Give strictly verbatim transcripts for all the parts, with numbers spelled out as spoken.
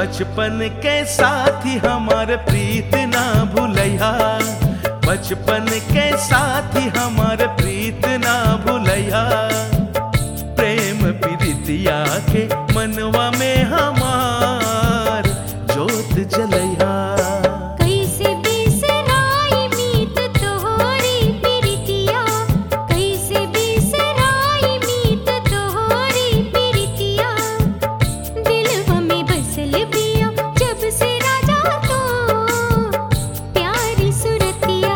बचपन के साथी हमार प्रीत ना भूलैया, बचपन के साथी हमार प्रीत ना भूलैया। प्रेम प्रीतिया के मनवा में हमार जोत जलैया। कैसे बिसराई मीत तोहरी प्रीतिया, कैसे बिसराई मीत तोहरी प्रीतिया। दिलवा में बसल बिया जब से राजा तो प्यारी सुरतिया।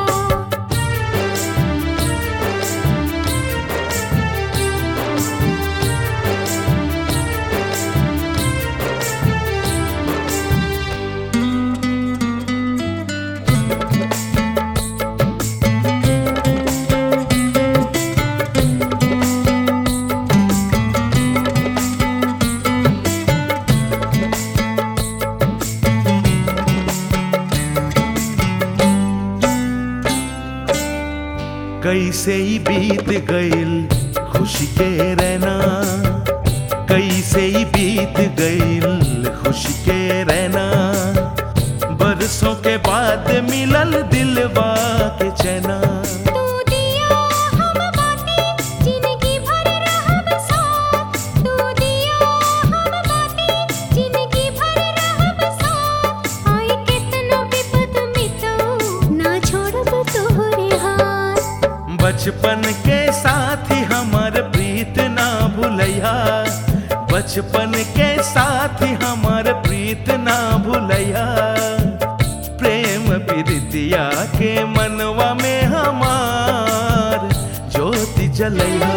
कैसे ही बीत गईल खुशी के रहना, कैसे ही बीत गईल खुशी के रहना। बरसों के बाद मिलल दिलवा के चैना। तू दिया हम बातें जिंदगी भर रहब साथ, तू दिया हम बातें जिंदगी भर रहब साथ। आए केतनो विपद मिटऊ ना छोड़ब तोहरे हाथ। बचपन के साथी हमार प्रीत ना भूलैया, बचपन के साथी हमार प्रीत ना भूलैया। प्रेम प्रीतिया के मनवा में हमार ज्योति जलैया।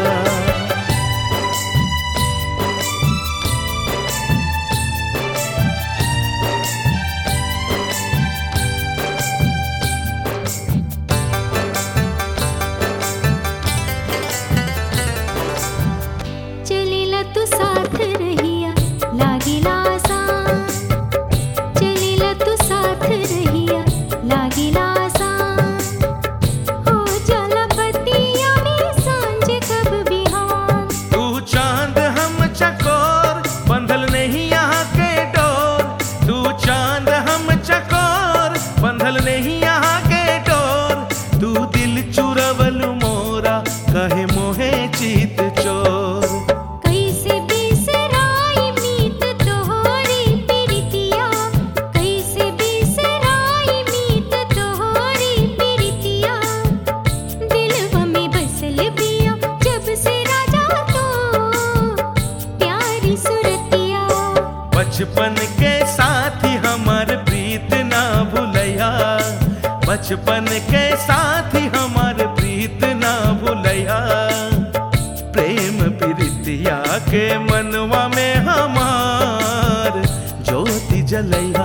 चलेला तू साथ रहिया लागिला आसान, चलेला तू साथ रहिया लागिला आसान। हो जाला बतिया में सांझ कब बिहान। तू चांद हम चकोर बंधल नहीं यहाँ के डोर, तू चांद हम चकोर बंधल नहीं यहाँ के डोर। तू दिल चुरवलु मोरा कहे मोहे चीत चोर। कैसे बिसराई मीत तोहरी प्रीतिया, कैसे बिसराई मीत तोहरी प्रीतिया। दिलवा में बसल बिया जब से राजा तो प्यारी सुरतिया। बचपन के साथी हमार प्रीत ना भूलैया, बचपन के साथी हमार प्रीत ना भूलैया। प्रेम प्रीतिया के मनवा में हमार ज्योति जलैया।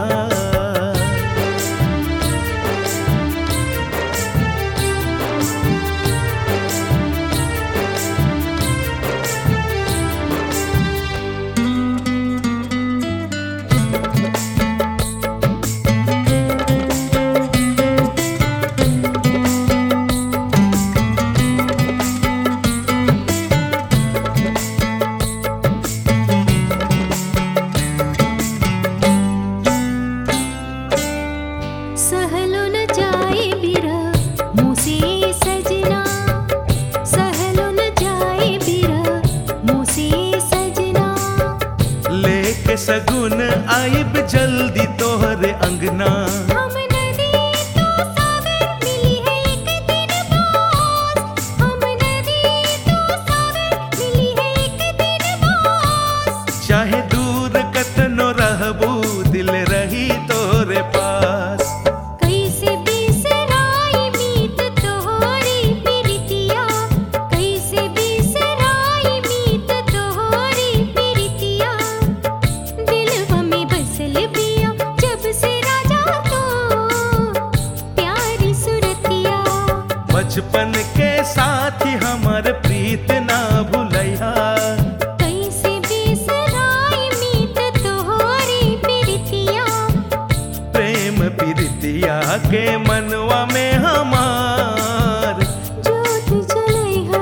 सहलो न जाए बिरह मुँह से सजना, सहलो न जाए बिरह मुँह से सजना। लेके सगुन आइब जल्दी तोहरे अंगना। हम नदी तो सागर मिली है एक दिन पास, हम नदी तो सागर मिली है एक दिन पास। चाहे दूर कतनो रहबू दिल रही तोरे पास। कैसे बिसराई मीत तोहरी प्रीतिया, कैसे बिसराई मीत तोहरी प्रीतिया। दिलवा में बसल बिया जब से राजा तो प्यारी सुरतिया। बचपन के साथी हमार प्रीत ना भूलैया, कैसे बिसराई मीत तोहरी प्रीतिया। प्रेम प्रीतिया के मनवा में हमार ज्योत जलैहा,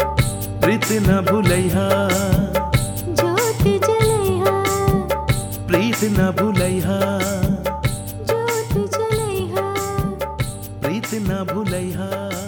प्रीत न भूलैया। ज्योत जलैहा। प्रीत न भूलैहा, जोत जलैहा, प्रीत न भूलैहा।